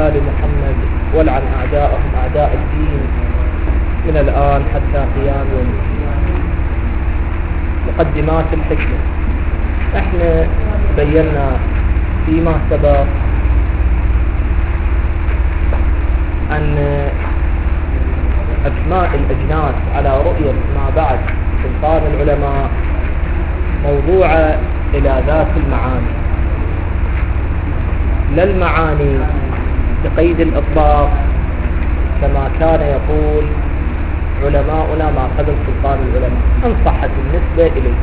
آل محمد ولعن أعداءهم أعداء الدين من الآن حتى قيام يوم الدين. مقدمات الحكمة. احنا بينا فيما سبق أن أسماء الأجناس على رؤية ما بعد سلطان العلماء موضوعة إلى ذات المعاني، لا المعاني بقيد الإطلاق كما كان يقول علماؤنا ما قبل سلطان العلماء إن صحت النسبة إليه.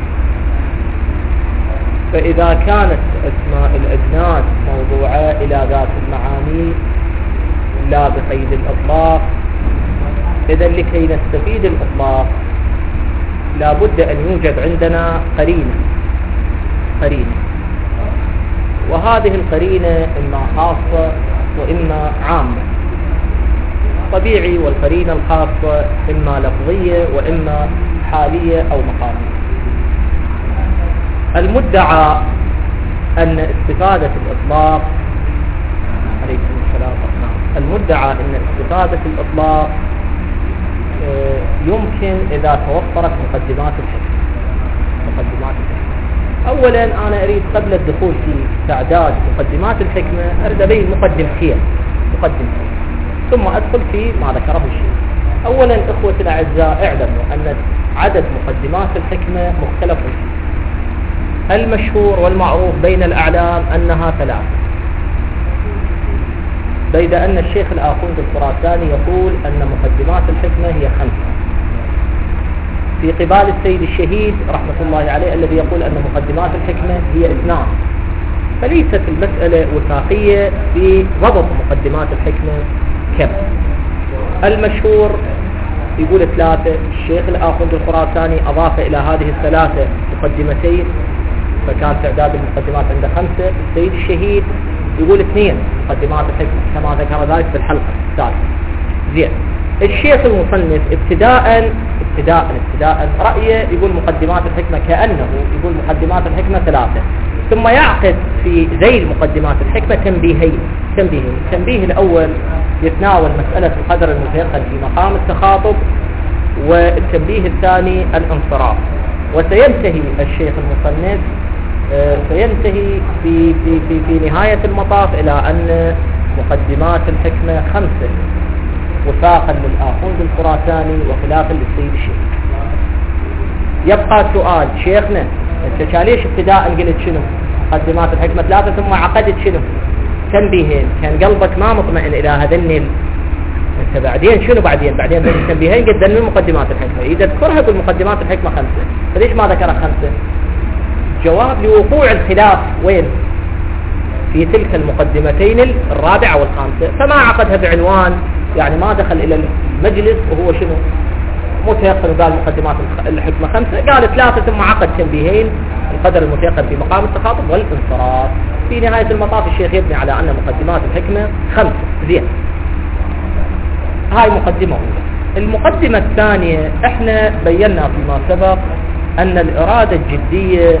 فإذا كانت أسماء الأجناس موضوعة إلى ذات المعاني لا بقيد الإطلاق، إذا لكي نستفيد الإطلاق لا بد أن يوجد عندنا قرينة، وهذه القرينة إما خاصة وإما عامة. طبيعي والقرينة الخاصة إما لفظية وإما حالية أو مقامية. المدعى أن استفادة الإطلاق عليكم السلام المدعى أن استفادة الإطلاق يمكن إذا توفرت مقدمات الحكمة. أولا أنا أريد قبل الدخول في تعداد مقدمات الحكمة أريد أبين مقدمتين ثم أدخل في ما ذكره الشيخ. أولا إخوة الأعزاء اعلموا أن عدد مقدمات الحكمة مختلف فيه. المشهور والمعروف بين الأعلام أنها 3، بيد أن الشيخ الآخوند الخراساني يقول أن مقدمات الحكمة هي 5، في قبال السيد الشهيد رحمة الله عليه الذي يقول أن مقدمات الحكمة هي 2. فليست المسألة وثاقية في ضبط مقدمات الحكمة كم. المشهور يقول 3، الشيخ الآخوند الخراساني أضاف إلى هذه 3 مقدمتين فكان تعداد المقدمات عنده 5. السيد الشهيد يقول 2 مقدمات الحكمة كما ذكر ذلك في الحلقة الثالثة. زين، الشيخ المصنف ابتداء رأيه يقول مقدمات الحكمة كأنه يقول مقدمات الحكمة 3، ثم يعقد في ذيل مقدمات الحكمة تنبيهين. التنبيه الأول يتناول مسألة القدر المتيقن في مقام التخاطب، والتنبيه الثاني الانصراف. وسينتهي الشيخ المصنف سينتهي في نهاية المطاف إلى أن مقدمات الحكمة 5 وفاقا للآخوند الخراساني وخلافا للسيد الشيخ. يبقى سؤال شيخنا انت ليش ابتداء قلت شنو مقدمات الحكمة 3 ثم عقدت شنو تنبيهين؟ كان قلبك ما مطمئن إلى هذين انت بعدين شنو بعدين بين التنبيهين قد من مقدمات الحكمة إذا تذكرها بالمقدمات الحكمة 5 فليش ما ذكرها 5؟ جواب لوقوع الخلاف وين؟ في تلك المقدمتين 4 و5، فما عقدها بعنوان يعني ما دخل إلى المجلس وهو شنو متيقن قال مقدمات الحكمة 5، قال 3 ثم عقد تنبيهين القدر المتيقن في مقام التخاطب والانصراف. في نهاية المطاف الشيخ يبني على أن مقدمات الحكمة 5. زين، هاي مقدمة أولى. المقدمة الثانية احنا بينا فيما سبق أن الإرادة الجدية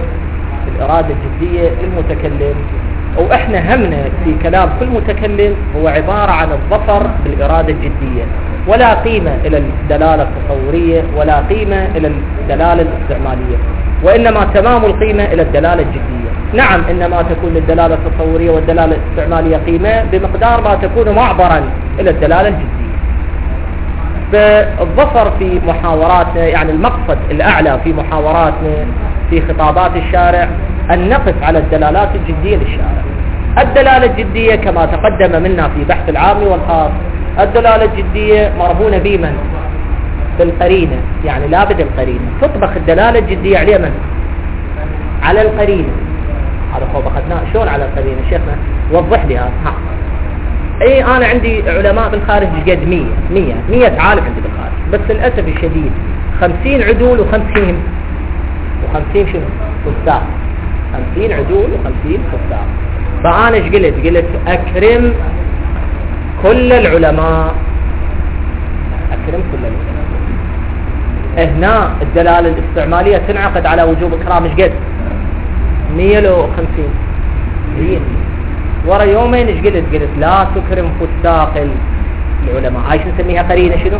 للمتكلم، أو احنا همنا في كلام كل متكلم هو عبارة عن الظفر بالإرادة الجدية، ولا قيمة إلى الدلالة التصورية ولا قيمة إلى الدلالة الاستعمالية، وإنما تمام القيمة إلى الدلالة الجدية. نعم إنما تكون الدلالة التصورية والدلالة الاستعمالية قيمة بمقدار ما تكون معبرا إلى الدلالة الجدية. فالظفر في محاوراتنا يعني المقصد الأعلى في محاوراتنا في خطابات الشارع أن نقف على الدلالات الجدية للشارع. الدلالة الجدية كما تقدم منا في بحث العام والخاص، الدلالة الجدية مرهونة بمن؟ بالقرينة، يعني لابد القرينة. تطبخ الدلالة الجدية على من؟ على القرينة. هذا خوف أخذناه شلون على القرينة شيخنا؟ وضح لي هذا. اي انا عندي علماء بالخارج قد 100 عالم عندي بالخارج، بس للاسف الشديد 50 عدول و50 شنو؟ فساق. 50 عدول و50 فساق. فانا ايش قلت اكرم كل العلماء، هنا الدلالة الاستعمالية تنعقد على وجوب إكرام ايش قد؟ 150 100 ورا يومين ايش قلت لا تكرم فساق العلماء. هاي شو نسميها؟ قرينة شنو؟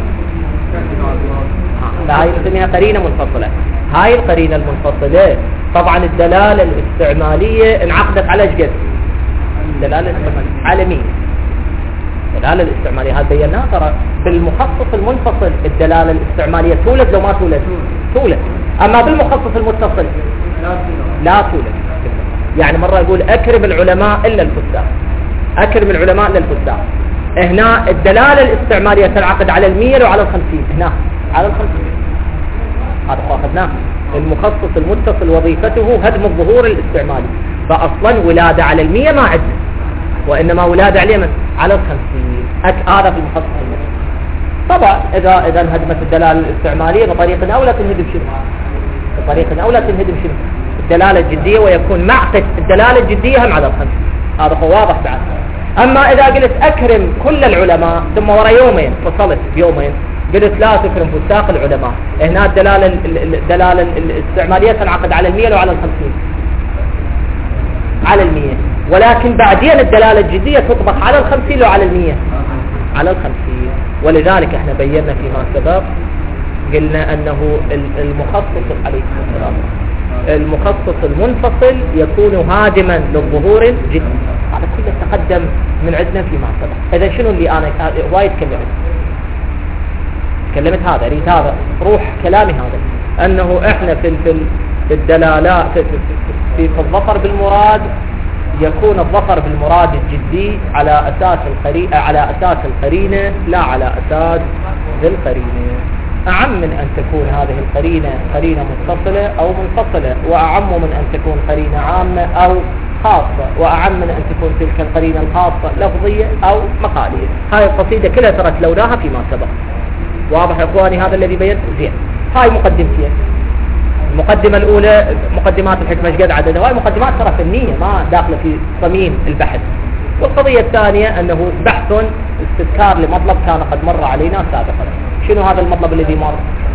هاي نسميها قرينة منفصلة. هاي القرينة المنفصلة طبعا الدلالة الاستعمالية انعقدت على ايش قد؟ الدلالة الاستعمالية على مين؟ الدلالة الاستعمالية هذا بيناها ترى بالمخصص المنفصل الدلالة الاستعمالية تولد لو ما تولد؟ تولد. اما بالمخصص المتصل لا تولد. يعني مرة يقول اكرم العلماء الا الفساق، اكرم العلماء الا الفساق. هنا الدلالة الاستعمالية تنعقد على 100 وعلى 50، هنا على 50. هذا اخذناه. المخصص المتصل وظيفته هدم الظهور الاستعمالي، فاصلا ولادة على 100 ما عندنا، وانما ولادة على من؟ على 50. هذا في المخصص المتصل. طبعا اذا انهدمت الدلالة الاستعمالية بطريقة اولى تنهدم شنو؟ بطريقة اولى تنهدم شنو؟ الدلالة الجدية، ويكون معقد الدلالة الجدية هم على 50. هذا هو واضح بعد. اما اذا قلت اكرم كل العلماء ثم ورا يومين فصلت بيومين قلت لا تكرم فساق العلماء، هنا الدلالة الاستعمالية تنعقد على 100 وعلى 50. على 100، ولكن بعدين الدلالة الجدية تطبق على 50 وعلى 100 على 50. ولذلك احنا بينا فيما سبق قلنا انه المخصص عليه السلام المخصص المنفصل يكون هادما للظهور الجدي. هذا كله تقدم من عندنا فيما سبق. اذا شنو اللي انا وايد تكلمت هذا اريد هذا روح كلامي هذا، انه احنا في الدلالات في الظفر بالمراد يكون الظفر بالمراد الجدي على اساس القرينه لا على اساس ذي القرينه. أعم من أن تكون هذه القرينة قرينة متصلة أو منفصلة، وأعم من أن تكون قرينة عامة أو خاصة، وأعم من أن تكون تلك القرينة الخاصة لفظية أو مقالية. هاي القصيدة كلها ترى تلوناها فيما سبق. واضح إخواني هذا الذي بينت؟ زين. هاي مقدمتين. المقدمة الأولى مقدمات الحكمة ايش قد عددها؟ وهي مقدمات ترى فنية ما داخلة في صميم البحث. والقضية الثانية أنه بحث استذكار لمطلب كان قد مر علينا سابقا. شنو هذا المطلب الذي مر؟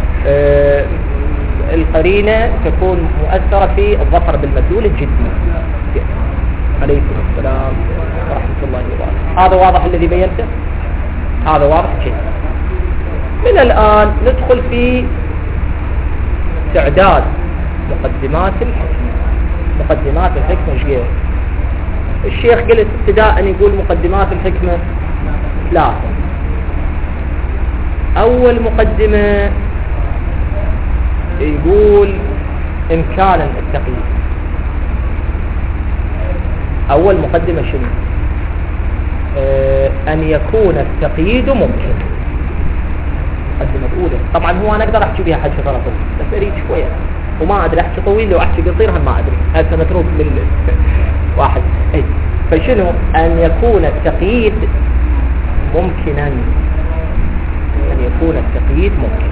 القرينة تكون مؤثرة في الظفر بالمدلول الجدي. عليكم السلام ورحمة الله وبركاته. هذا واضح الذي بينته؟ هذا واضح جدا. من الآن ندخل في تعداد مقدمات الحكمة. مقدمات الحكمة ايش غير؟ الشيخ قلت ابتداء يقول مقدمات الحكمة 3. أول مقدمة يقول إمكانا التقييد. أول مقدمة شنو؟ أن يكون التقييد ممكن. المقدمة الأولى طبعا هو أنا أقدر أحكي بها حكي غلط بس أريد شوية، وما أدري أحكي طويل لو أحكي قصير هم ما أدري، هذا متروك للواحد. فشنو؟ أن يكون التقييد ممكنا، أن يكون التقييد ممكن.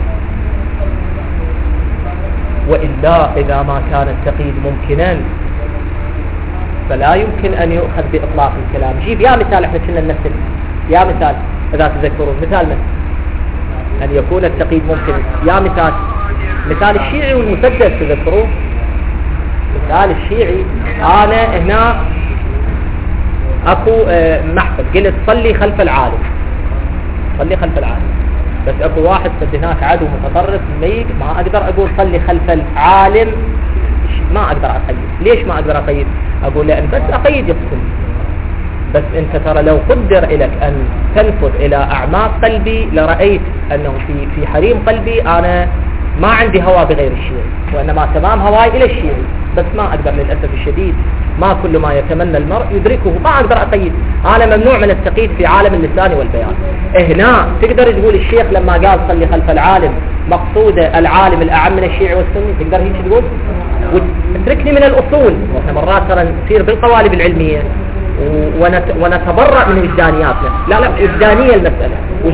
وإلا إذا ما كان التقييد ممكنا فلا يمكن أن يؤخذ بإطلاق الكلام. جيب يا مثال احنا كنا نمثل يا مثال إذا تذكرون مثال أن يكون التقييد ممكن. يا مثال الشيعي والمسدس تذكرون؟ مثال الشيعي أنا هنا أكو محفل قلت صلي خلف العالم، صلي خلف العالم، بس أكو واحد صد هناك عدو متطرف ميت ما أقدر أقول صلي خلف العالم، ما أقدر أقيد. ليش ما أقدر أقيد؟ أقول لأن بس أقيد يقتل. بس أنت ترى لو قدر لك أن تنفذ إلى أعماق قلبي لرأيت أنه في حريم قلبي أنا ما عندي هوى بغير الشيعي، وإنما تمام هواي إلى الشيعي، بس ما أقدر للأسف الشديد. ما كل ما يتمنى المرء يدركه، ما أقدر أقيد. أنا ممنوع من التقييد في عالم اللسان والبيان. هنا تقدر تقول الشيخ لما قال صلي خلف العالم مقصودة العالم الأعم من الشيعي والسني، تقدر هيك تقول؟ وتتركني من الأصول. وإحنا مرات ترى نصير بالقوالب العلمية ونتبرأ من وجدانياتنا. لا وجدانية المسألة،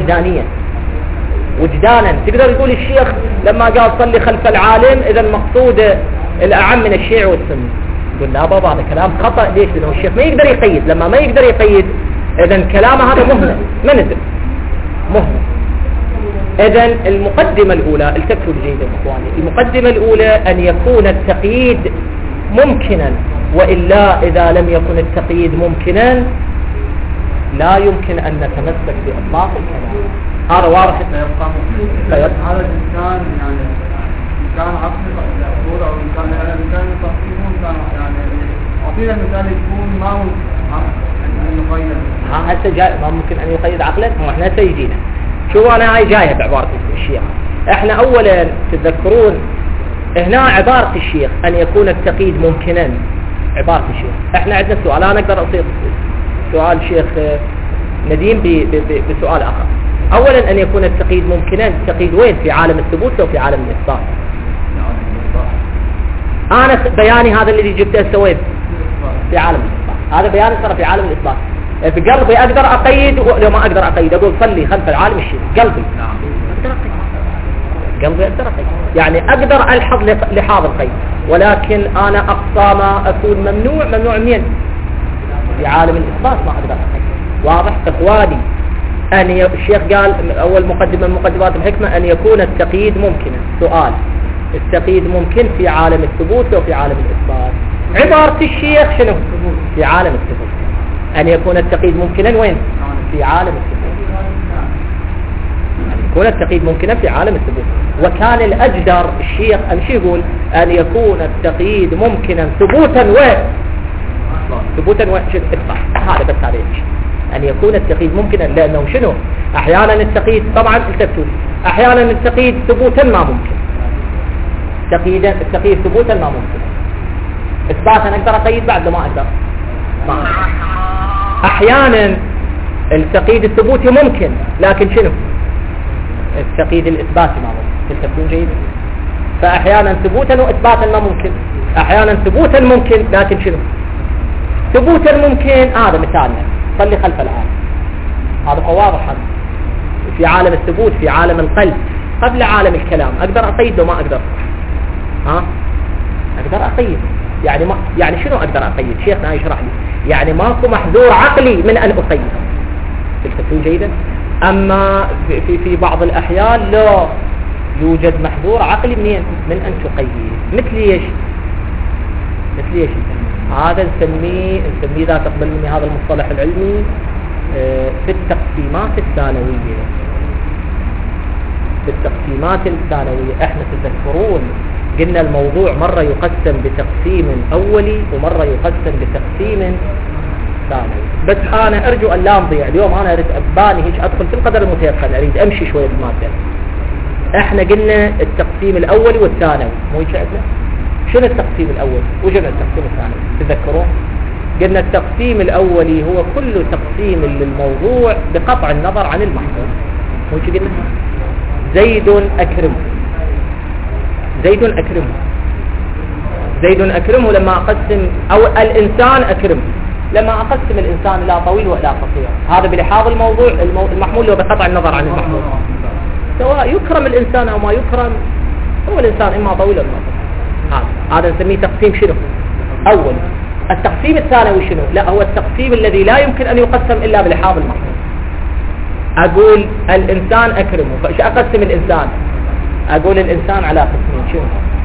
وجدانا تقدر تقول الشيخ لما قال صلي خلف العالم إذا مقصودة الأعم من الشيعي والسني. يقول لا بابا هذا كلام خطأ. ليش؟ لأنه الشيخ ما يقدر يقيد. لما ما يقدر يقيد إذا كلامه هذا مهمل، ما ندري مهمل. إذا المقدمة الأولى التفتوا جيدا إخواني، المقدمة الأولى أن يكون التقييد ممكنا، وإلا إذا لم يكن التقييد ممكنا لا يمكن أن نتمسك بإطلاق الكلام. هذا واضح. هذا الإنسان يعني كان عقل الصورة أو كان تصميمه كان يعني أعطينا مثال يكون ما هو يقيد. هسه جاي ما ممكن أن يقيد عقله. احنا سيجينا شو أنا هاي جاية بعبارة الشيخ. احنا أولا تتذكرون هنا عبارة الشيخ أن يكون التقييد ممكنا. عبارة الشيخ احنا عندنا سؤال، أنا أقدر أصيغ سؤال الشيخ نديم بسؤال آخر. أولا أن يكون التقييد ممكنا، التقييد وين؟ في عالم الثبوت أو في عالم الإثبات؟ أنا بياني هذا الذي جبته سويت في عالم الإثبات، هذا بياني صار في عالم الإثبات. بقلبي أقدر أقيد ولو ما أقدر أقيد أقول صلي خلف العالم الشيء قلبي أقدر أقيد، قلبي أقدر أقيد، يعني أقدر ألحظ لحاظ القيد، ولكن أنا أقصى ما أكون ممنوع منين؟ في عالم الإثبات ما أقدر أقيد. واضح إخواني؟ الشيخ قال أول مقدمة من مقدمات الحكمة أن يكون التقييد ممكنا. سؤال، التقييد ممكن في عالم الثبوت أو في عالم الإثبات؟ عبارة الشيخ شنو؟ في عالم الثبوت. أن يكون التقييد ممكنا وين؟ في عالم الثبوت. أن يكون التقييد ممكنا في عالم الثبوت. وكان الأجدر الشيخ أمشي يقول أن يكون التقييد ممكنا ثبوتا وين؟ ثبوتا وين؟ هذا بس هذا يمشي. أن يكون التقييد ممكنا، لأنه شنو؟ أحيانا التقييد طبعا التفتوا أحيانا التقييد ثبوتا ما ممكن، التقييد ثبوتا ما ممكن، إثباتا أقدر أقيد بعد ما أقدر ما أقدر. أحيانا التقييد الثبوتي ممكن لكن شنو؟ التقييد الإثباتي ما ممكن. تفتون جيد؟ فأحيانا ثبوتا وإثباتا ما ممكن، أحيانا ثبوتا ممكن لكن شنو؟ ثبوتا ممكن. هذا مثالنا صلي خلف العالم، هذا واضح. هذا في عالم الثبوت، في عالم القلب قبل عالم الكلام أقدر أقيد لو ما أقدر. أقدر أقيد، يعني شنو أقدر أقيد؟ شيخنا يشرح لي، يعني ماكو محذور عقلي من أن أقيد. تفتون جيدا؟ أما في بعض الأحيان لا يوجد محذور عقلي منين؟ من أن تقيد. مثل ايش؟ هذا نسميه إذا تقبل مني هذا المصطلح العلمي في التقسيمات الثانوية. في التقسيمات الثانوية احنا تذكرون قلنا الموضوع مرة يقسم بتقسيم أولي ومرة يقسم بتقسيم ثانوي. بس أنا أرجو أن لا نضيع اليوم، أنا أريد أباني هيك أدخل في القدر المتيقن، أريد أمشي شوية بالمادة. احنا قلنا التقسيم الأولي والثانوي، مو هيك عندنا؟ شنو التقسيم الأول وشنو التقسيم الثانوي؟ تذكرون قلنا التقسيم الأولي هو كل تقسيم للموضوع بقطع النظر عن المحفوظ. مو هيك قلنا؟ زيد أكرمه لما أقسم، أو الإنسان أكرمه لما أقسم الإنسان إلى طويل وإلى قصير، هذا بلحاظ الموضوع المحمول له بقطع النظر عن المحمول، سواء يكرم الإنسان أو ما يكرم، هو الإنسان إما طويل أو ما طويل. هذا نسميه تقسيم شنو؟ أول. التقسيم الثانوي شنو؟ لا، هو التقسيم الذي لا يمكن أن يقسم إلا بلحاظ المحمول. أقول الإنسان أكرمه، فإيش أقسم الإنسان؟ أقول الإنسان على قسمين. شنو؟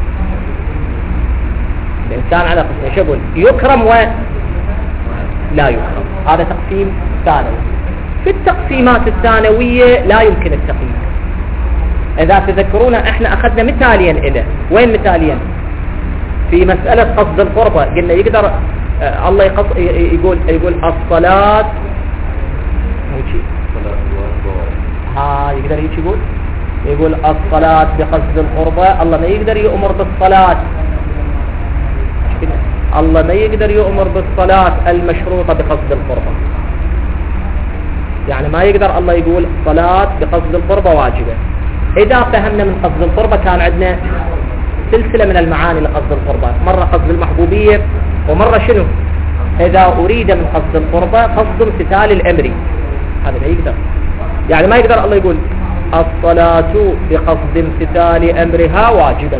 الإنسان على قسمين. شو أقول؟ يكرم ولا يكرم. هذا تقسيم ثانوي. في التقسيمات الثانوية لا يمكن التقييد. إذا تذكرون احنا أخذنا مثاليا إله. وين مثاليا؟ في مسألة قصد القربة قلنا يقدر الله يقول الصلاة يقدر يقول الصلاة بقصد القربة. الله ما يقدر يؤمر بالصلاة، الله ما يقدر يؤمر بالصلاة المشروطة بقصد القربة، يعني ما يقدر الله يقول صلاة بقصد القربة واجبة. إذا فهمنا من قصد القربة كان عندنا سلسلة من المعاني لقصد القربة، مرة قصد المحبوبية ومرة شنو؟ إذا أريد من قصد القربة قصد امتثال الأمر، هذا ما يقدر، يعني ما يقدر الله يقول الصلاة بقصد امتثال أمرها واجبة.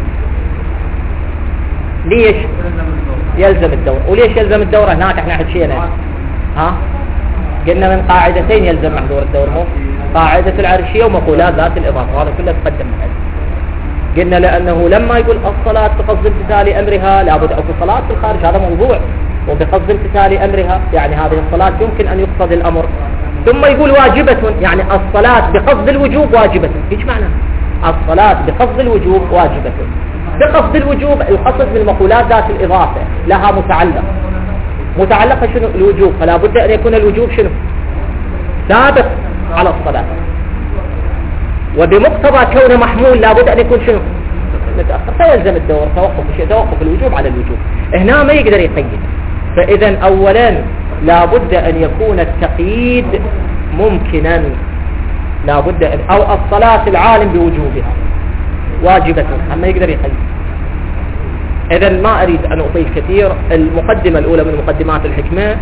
ليش؟ يلزم الدورة. وليش يلزم الدورة؟ هناك احنا حكينا قلنا من قاعدتين يلزم محظور الدورة، قاعدة العرشية ومقولات ذات الإضافة، وهذا كله تقدم معنا. قلنا لأنه لما يقول الصلاة بقصد امتثال أمرها لابد أو في صلاة في الخارج، هذا موضوع، وبقصد امتثال أمرها يعني هذه الصلاة يمكن أن يقصد الأمر. ثم يقول واجبة، يعني الصلاة بقصد الوجوب واجبة. ايش معنى الصلاة بقصد الوجوب واجبة؟ بقصد الوجوب القصد بالمقولات ذات الإضافة لها متعلقة شنو؟ الوجوب، فلا بد أن يكون الوجوب شنو؟ ثابت على الصلاة، وبمقتضى كونه محمول لا بد أن يكون شنو؟ متأخر، فيلزم الدور توقف الوجوب على الوجوب. هنا ما يقدر يقيد. فإذا أولا لا بد أن يكون التقييد ممكنا، لا بد أن أو الصلاة العالم بوجوبها واجبة، أما يقدر يقيد. إذا ما أريد أن أطيل كثير. المقدمة الأولى من مقدمات الحكمة،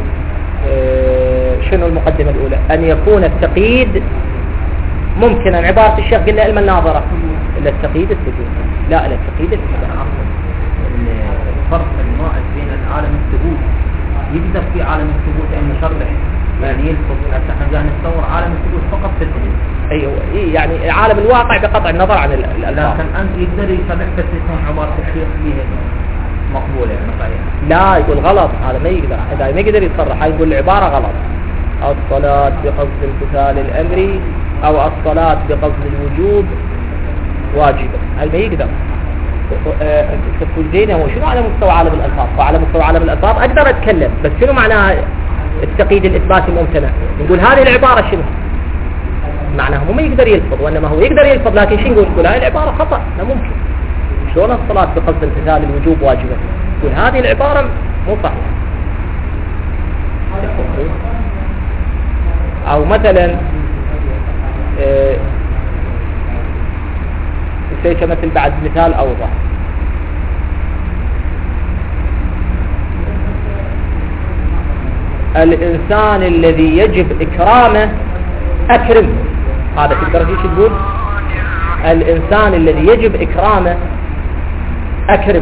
شنو المقدمة الأولى؟ أن يكون التقييد ممكنا. عبارة الشيخ قلنا علم الناظرة إلا التقييد الثبوت، لا إلا التقييد الثبوت. الفرق المائز بين العالم الثبوت يقدر في عالم الثبوت أن يصرح، يعني يلفظ حتى احنا جاي نتصور عالم الثبوت فقط في الدين. ايوه يعني عالم الواقع بقطع النظر عن الألفاظ. لكن أنت يقدر يصرح بس يكون عبارة الشيخ فيها مقبولة يعني صحيح. لا يقول غلط، هذا ما يقدر، إذا ما يقدر يصرح يقول العبارة غلط. الصلاة بقصد امتثال الأمر أو الصلاة بقصد الوجوب واجبة، هذا ما يقدر. تقول هو شنو على مستوى عالم الألفاظ؟ وعلى مستوى عالم الألفاظ أقدر أتكلم، بس شنو معناه التقييد الإثباتي ممتنع؟ نقول هذه العبارة شنو معناها؟ هو ما يقدر يلفظ، وإنما هو يقدر يلفظ، لكن شنو نقول هاي العبارة خطأ، لا ممكن. شلون الصلاة بقصد امتثال الوجوب واجبة؟ نقول هذه العبارة مو صحيحة. أو مثلا مثل بعد مثال أوضح، الإنسان الذي يجب إكرامه أكرمه. هذا تقدر ايش تقول؟ الإنسان الذي يجب إكرامه أكرمه،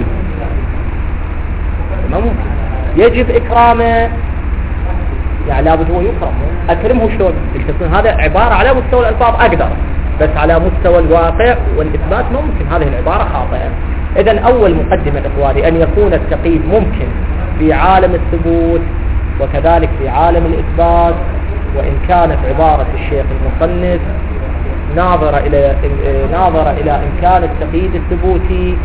ما ممكن. يجب إكرامه يعني لابد هو يكرم، أكرمه شلون؟ تكون هذا عبارة على مستوى الألفاظ أقدر، بس على مستوى الواقع والإثبات ممكن هذه العبارة خاطئة. إذن أول مقدمة إخواني أن يكون التقييد ممكن في عالم الثبوت وكذلك في عالم الإثبات، وإن كانت عبارة الشيخ المصنف ناظرة إلى إمكان التقييد الثبوتي،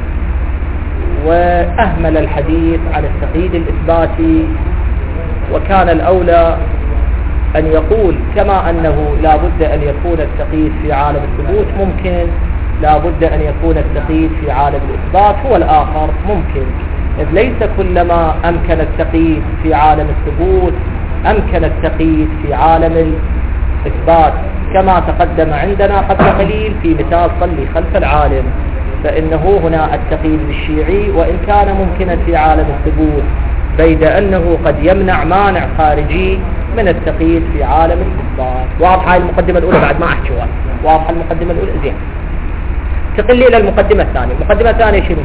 وأهمل الحديث عن التقييد الإثباتي. وكان الأولى أن يقول كما أنه لا بد أن يكون التقييد في عالم الثبوت ممكن، لا بد أن يكون التقييد في عالم الإثبات هو الآخر ممكن، إذ ليس كلما أمكن التقييد في عالم الثبوت أمكن التقييد في عالم الإثبات، كما تقدم عندنا قبل قليل في مثال صلي خلف العالم، فإنه هنا التقييد بالشيعي وإن كان ممكنا في عالم الثبوت، بيد أنه قد يمنع مانع خارجي من التقييد في عالم الإثبات. واضحة المقدمة الأولى بعد ما أحكي واضحة المقدمة الأولى زين. تقل لي إلى المقدمة الثانية. المقدمة الثانية شنو؟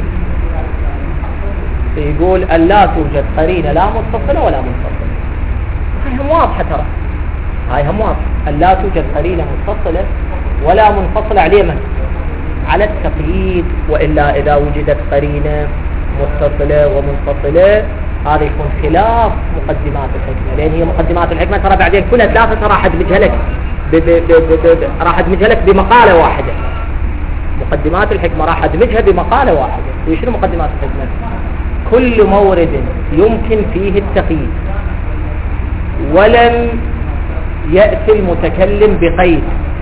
يقول أن لا توجد قرينة لا متصلة ولا منفصلة. هاي هم واضحة ترى، هاي هم واضحة. أن لا توجد قرينة متصلة ولا منفصلة عليه من؟ على التقييد، وإلا إذا وجدت قرينة متصلة ومنفصلة هذا يكون خلاف مقدمات الحكمة، لأن هي مقدمات الحكمة ترى بعدين كلها ثلاثة ترى راح أدمجها لك راح أدمجها لك بمقالة واحدة. مقدمات الحكمة راح أدمجها بمقالة واحدة. شنو مقدمات الحكمة؟ كل مورد يمكن فيه التقييد ولم يأتي المتكلم بقيد.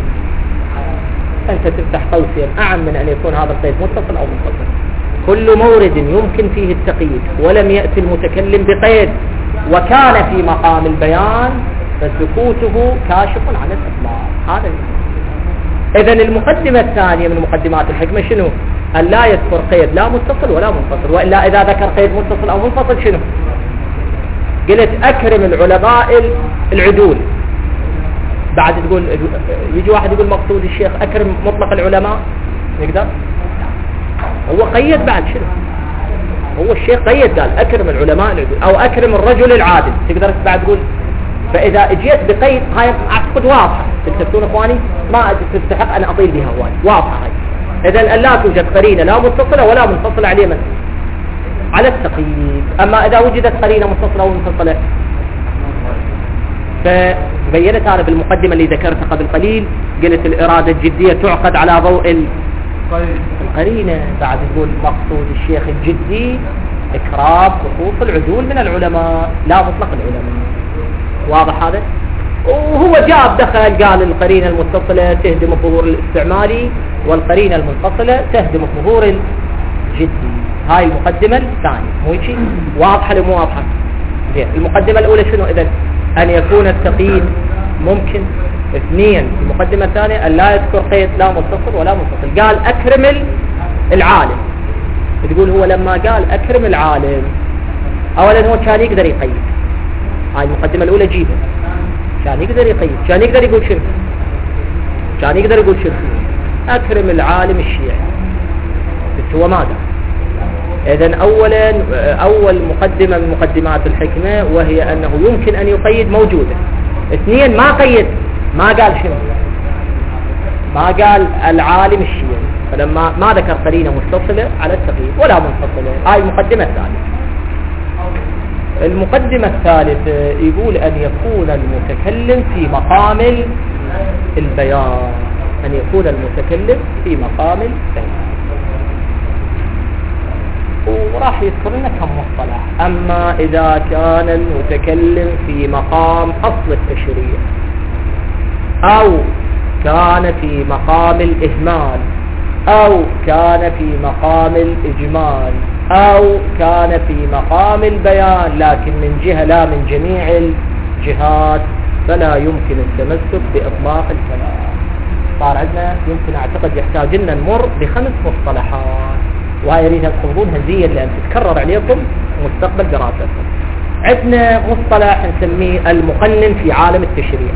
أنت تفتح قوسين أعم من أن يكون هذا القيد متصل أو منفصل. كل مورد يمكن فيه التقييد ولم يأتي المتكلم بقيد وكان في مقام البيان فسكوته كاشف عن الإطلاق. هذا إذن المقدمة الثانية من مقدمات الحكمة شنو؟ أن لا يذكر قيد لا متصل ولا منفصل، وإلا إذا ذكر قيد متصل أو منفصل شنو؟ قلت أكرم العلماء العدول، بعد تقول يجي واحد يقول مقصود الشيخ أكرم مطلق العلماء، نقدر؟ هو قيد بعد شنو؟ هو الشيخ قيد قال أكرم العلماء العدول أو أكرم الرجل العادل، تقدر بعد تقول. فإذا اجيت بقيد هاي أعتقد واضحة، تكتبون إخواني ما تستحق أن أطيل بها واضحة هاي. إذن لا توجد قرينة لا متصلة ولا منفصلة على اليمن على التقييد. أما إذا وجدت قرينة متصلة أو منفصلة فبينت أنا بالمقدمة اللي ذكرتها قبل قليل، قلت الإرادة الجدية تعقد على ضوء القرينة. بعد تقول مقصود الشيخ الجدي إكرام خصوص العدول من العلماء لا مطلق العلماء. واضح هذا؟ وهو جاب دخل قال القرينة المتصلة تهدم الظهور الاستعمالي والقرينة المنفصلة تهدم الظهور الجدي. هاي المقدمة الثانية مو شيء واضحة لمو واضحة؟ زين. المقدمة الأولى شنو إذن؟ أن يكون التقييد ممكن. اثنين المقدمة الثانية أن لا يذكر قيد لا متصل ولا منفصل. قال أكرم العالم. تقول هو لما قال أكرم العالم أولا هو كان يقدر يقيد. هاي المقدمة الأولى جيبه. كان يقدر يقيد، كان يقدر يقول شنو؟ كان يقدر يقول شنو؟ أكرم العالم الشيعي. بس هو ماذا؟ إذن أولا أول مقدمة من مقدمات الحكمة وهي أنه يمكن أن يقيد موجودة. اثنين ما قيد، ما قال شنو؟ ما قال العالم الشيعي، فلما ما ذكر قرينة متصلة على التقييد ولا منفصلة. هاي المقدمة الثانية. المقدمة الثالثة يقول أن يكون المتكلم في مقام البيان. أن يكون المتكلم في مقام البيان. وراح يذكر لنا كم مصطلح. أما إذا كان المتكلم في مقام أصل التشريع أو كان في مقام الإهمال أو كان في مقام الإجمال أو كان في مقام البيان لكن من جهة لا من جميع الجهات فلا يمكن التمسك بإطلاق الكلام. صار عندنا يمكن أعتقد يحتاج لنا نمر ب5 مصطلحات، وهي يريدها تحفظونها زيا لأن تتكرر عليكم مستقبل دراستكم. عندنا مصطلح نسميه المقنن في عالم التشريع،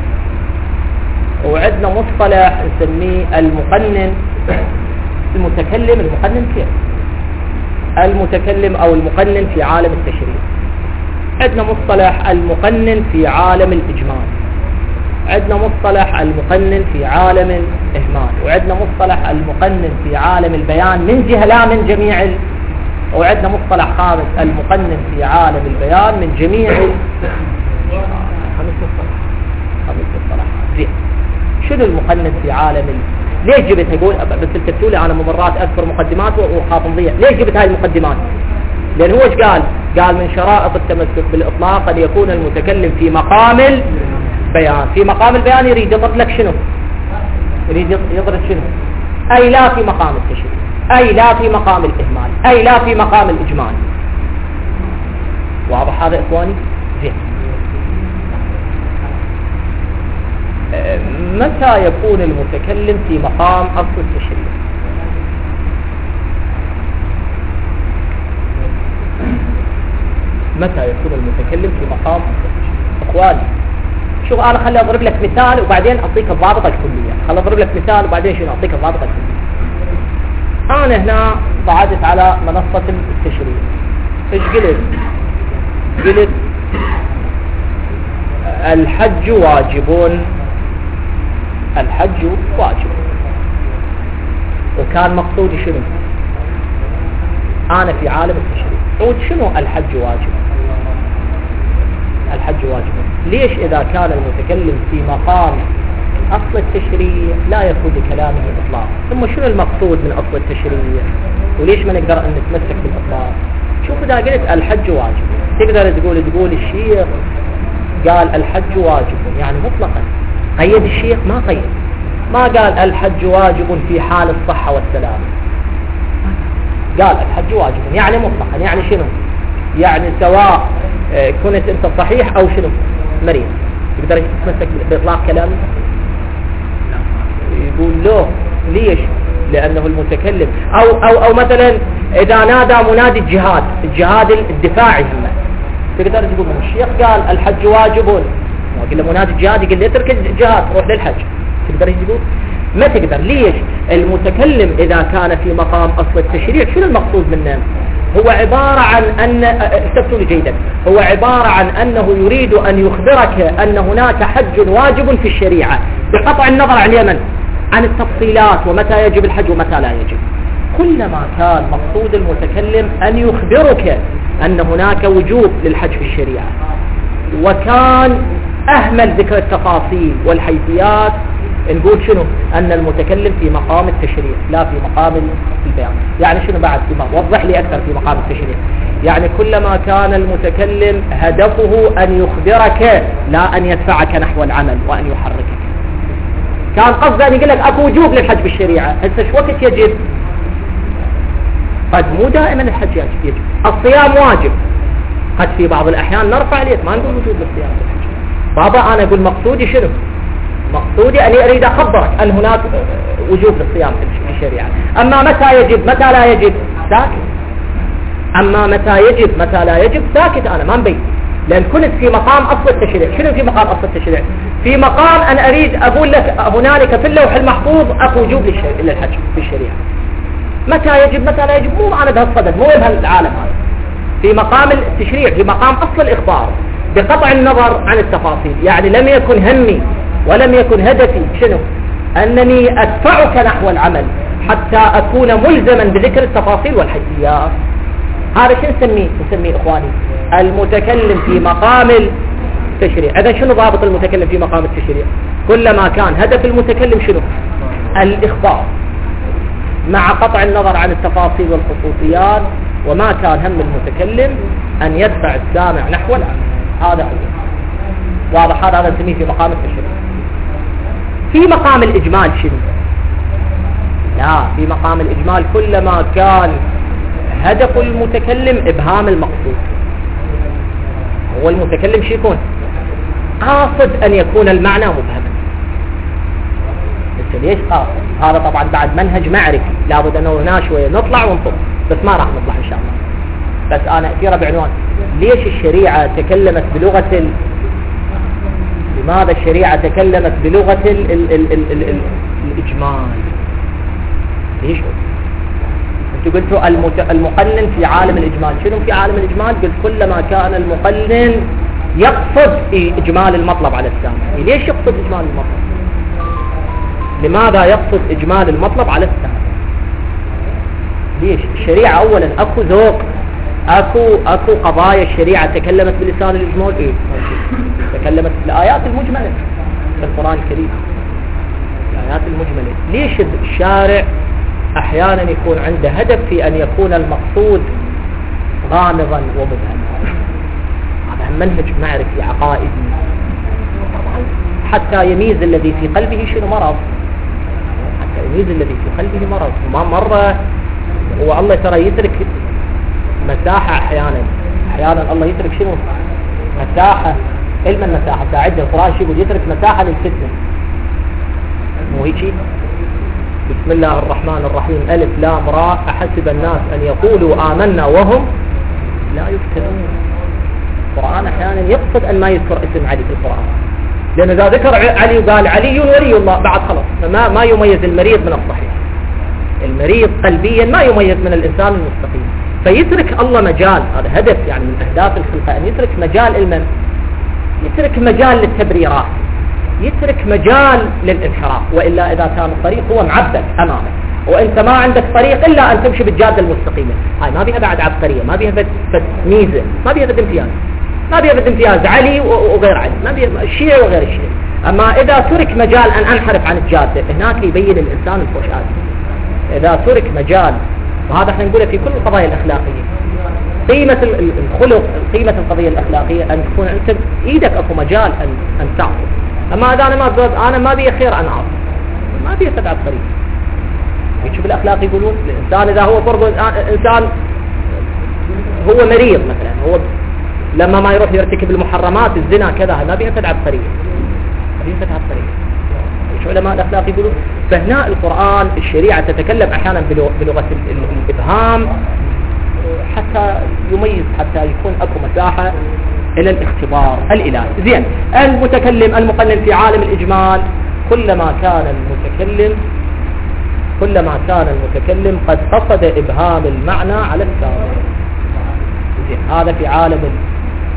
وعندنا مصطلح نسميه المقنن المتكلم. المقنن كيف؟ المتكلم أو المقنن في عالم التشريع. عندنا مصطلح المقنن في عالم الإجمال، عندنا مصطلح المقنن في عالم الإهمال، وعندنا مصطلح المقنن في عالم البيان من جهة لا من جميع وعندنا مصطلح خامس المقنن في عالم البيان من جميع خمس مصطلحات. زين. شنو المقنن في عالم ليش جبت اقول بس التفتوا لي انا مرات اذكر مقدمات وخاف نضيع. ليش جبت هاي المقدمات؟ لان هو ايش قال؟ قال من شرائط التمسك بالاطلاق ان يكون المتكلم في مقام البيان. في مقام البيان يريد يضرب لك شنو؟ يريد يضرب شنو؟ اي لا في مقام التشريع، اي لا في مقام الاهمال، اي لا في مقام الاجمال. واضح هذا اخواني؟ زين. متى يكون المتكلم في مقام أصل التشريع؟ متى يكون المتكلم في مقام أصل التشريع؟ أخواني شوف أنا خلي أضرب لك مثال وبعدين أعطيك الضابط الكلية. خلي أضرب لك مثال وبعدين شنو أعطيك الضابط الكلية. أنا هنا صعدت على منصة التشريع. إيش قلت؟ قلت الحج واجب، الحج واجب. وكان مقصودي شنو؟ أنا في عالم التشريع شنو الحج واجب؟ الحج واجب. ليش إذا كان المتكلم في مقام أصل التشريع لا يفوت كلامه إطلاقا؟ ثم شنو المقصود من أصل التشريع؟ وليش ما نقدر أن نتمسك بالإطلاق؟ شوف إذا قلت الحج واجب تقدر تقول الشيخ قال الحج واجب يعني مطلقا. قيد الشيخ؟ ما قيد، ما قال الحج واجب في حال الصحة والسلامة. قال الحج واجب يعني مطلقا. يعني شنو؟ يعني سواء كنت انت صحيح او شنو مريض تقدر تتمسك باطلاق كلامه؟ يقول له ليش؟ لانه المتكلم او مثلا اذا نادى منادي الجهاد الدفاعي هم تقدر تقول الشيخ قال الحج واجب، قال له منادي الجهاد يقول لي اترك الجهاد روح للحج. تقدر تقول؟ ما تقدر. ليش؟ المتكلم اذا كان في مقام اصل التشريع شنو المقصود منه؟ هو عبارة عن أن استفتوني جيدا، هو عبارة عن أنه يريد أن يخبرك أن هناك حج واجب في الشريعة بقطع النظر عن اليمن. عن التفصيلات ومتى يجب الحج ومتى لا يجب. كلما كان مقصود المتكلم أن يخبرك أن هناك وجوب للحج في الشريعة، وكان أهمل ذكر التفاصيل والحيثيات، نقول شنو؟ أن المتكلم في مقام التشريع لا في مقام البيان. يعني شنو بعد؟ وضح لي أكثر في مقام التشريع. يعني كلما كان المتكلم هدفه أن يخبرك لا أن يدفعك نحو العمل وأن يحركك. كان قصده أن يقول لك أكو وجوب للحج بالشريعة، هسه شو وقت يجب؟ قد مو دائما الحج يجب. الصيام واجب، قد في بعض الأحيان نرفع عليك ما نقول وجوب للصيام بالحج. بابا أنا أقول مقصودي شنو؟ مقصودي أني أريد أخبرك أن هناك وجوب للصيام في الشريعة. أما متى يجب متى لا يجب ساكت. أما متى يجب متى لا يجب ساكت، أنا ما مبين، لأن كنت في مقام أصل التشريع. شنو في مقام أصل التشريع؟ في مقام أن أريد أقول لك هنالك في اللوح المحفوظ أكو وجوب للحج في الشريعة. متى يجب متى لا يجب مو أنا بهالصدد، مو بهالعالم هذا. في مقام التشريع، في مقام أصل الإخبار بقطع النظر عن التفاصيل. يعني لم يكن همي ولم يكن هدفي شنو؟ أنني أدفعك نحو العمل حتى أكون ملزما بذكر التفاصيل والحيثيات. هذا شو نسميه إخواني؟ المتكلم في مقام التشريع. إذا شنو ضابط المتكلم في مقام التشريع؟ كلما كان هدف المتكلم شنو؟ الإخبار مع قطع النظر عن التفاصيل والخصوصيات، وما كان هم المتكلم أن يدفع السامع نحو العمل. هذا هو واضح. هذا نسميه في مقام التشريع. في مقام الإجمال شنو؟ لا، في مقام الإجمال كلما كان هدف المتكلم إبهام المقصود. هو المتكلم شو يكون؟ قاصد أن يكون المعنى مبهما. ليش قاصد؟ هذا طبعا بعد منهج معرفي، لابد أنه هنا شوية نطلع ونطلع، بس ما راح نطلع إن شاء الله. بس أنا أثير بعنوان ليش الشريعة تكلمت بلغة لماذا الشريعة تكلمت بلغة الإجمال؟ ليش؟ أنتوا قلتوا المقنن في عالم الإجمال. شنو في عالم الإجمال؟ قلت كلما كان المقنن يقصد إجمال المطلب على السامع. ليش يقصد إجمال المطلب؟ لماذا يقصد إجمال المطلب على السامع؟ ليش؟ الشريعة أولا أكو ذوق، أكو قضايا الشريعة تكلمت بلسان الإجمال. إيه؟ تكلمت بالآيات المجملة في القرآن الكريم، الآيات المجملة. ليش الشارع أحيانا يكون عنده هدف في أن يكون المقصود غامضا ومبهما؟ هذا منهج معرفي عقائدي حتى يميز الذي في قلبه شنو مرض، حتى يميز الذي في قلبه مرض. ما مرة والله ترى يترك مساحة أحيانا الله يترك شنو؟ مساحة. علم المساحة ساعدنا القرآن شو يقول؟ يترك مساحة للفتنة. مو هيك؟ بسم الله الرحمن الرحيم ألف لام راء أحسب الناس أن يقولوا آمنا وهم لا يفتنون. القرآن أحيانا يقصد أن ما يذكر اسم علي في القرآن، لأن إذا ذكر علي وقال علي ولي الله بعد خلاص ما يميز المريض من الصحيح. المريض قلبيا ما يميز من الإنسان المستقيم. فيترك الله مجال، هذا هدف يعني من أهداف الخلقة، أن يترك مجال المن، يترك مجال للتبريرات، يترك مجال للانحراف. وإلا إذا كان الطريق هو معبد أمامك وأنت ما عندك طريق إلا أن تمشي بالجادة المستقيمة، هاي ما بيها بعد عبقرية، ما بيها ميزة، ما بيها امتياز، ما بيها امتياز علي وغير علي، ما بيها الشيعي وغير الشيعي. أما إذا ترك مجال أن أنحرف عن الجادة، هناك يبين الإنسان الفوشات. إذا ترك مجال، وهذا احنا نقوله في كل القضايا الأخلاقية، قيمة الخلق، قيمة القضية الأخلاقية أن تكون أنت إيدك أكو مجال أن تعصي. أما إذا أنا ما بي خير أنا أعصي، ما بي تبع الطريق. يشوف الأخلاق يقولون الإنسان إذا هو فرض إنسان هو مريض مثلا، هو لما ما يروح يرتكب المحرمات الزنا كذا، ما بي تبع الطريق، ما بي تبع الطريق. شو علماء الأخلاق يقولون؟ فهنا القرآن الشريعة تتكلم أحيانا بلغة الإبهام حتى يميز، حتى يكون أكو مساحة إلى الاختبار الإلهي. زين، المقنن في عالم الإجمال كلما كان المتكلم قد قصد إبهام المعنى على السامع. زين، هذا في عالم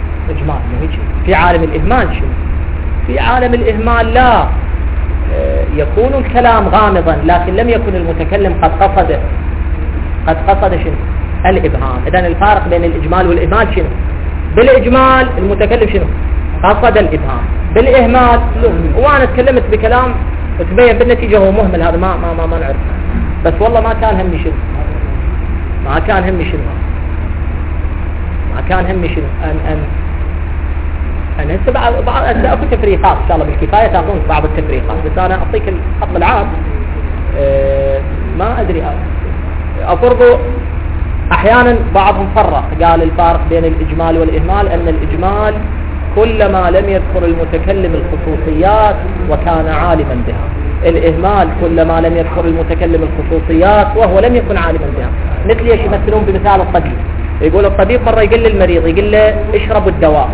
الإجمال. في عالم الإهمال شنو؟ في عالم الإهمال لا يكون الكلام غامضا لكن لم يكن المتكلم قد قصد شنو؟ الإبهام. إذن الفارق بين الإجمال والإهمال شنو؟ بالإجمال المتكلم شنو؟ قصد الإبهام. بالإهمال وأنا تكلمت بكلام وتبين بالنتيجة هو مهمل، هذا ما نعرف، بس والله ما كان همي شنو أن هسه بعض أكو تفريقات إن شاء الله بالكفاية تأخذون بعض التفريقات، بس أنا أعطيك الخط العام. ما أدري أفرضوا أحيانا بعضهم فرق، قال الفارق بين الإجمال والإهمال أن الإجمال كلما لم يذكر المتكلم الخصوصيات وكان عالما بها، الإهمال كلما لم يذكر المتكلم الخصوصيات وهو لم يكن عالما بها. مثل ايش يمثلون بمثال الطبيب، يقول الطبيب مرة يقول للمريض، يقول له اشرب الدواء